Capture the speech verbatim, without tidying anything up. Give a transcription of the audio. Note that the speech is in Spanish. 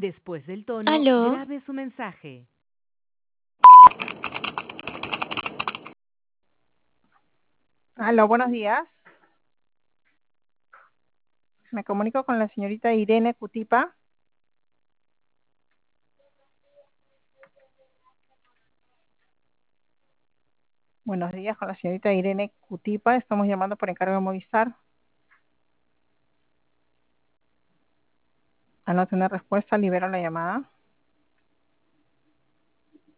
Después del tono, Aló, grabe su mensaje. Aló, buenos días. Me comunico con la señorita Irene Cutipa. Buenos días, con la señorita Irene Cutipa. Estamos llamando por encargo de Movistar. Al no tener respuesta, libero la llamada.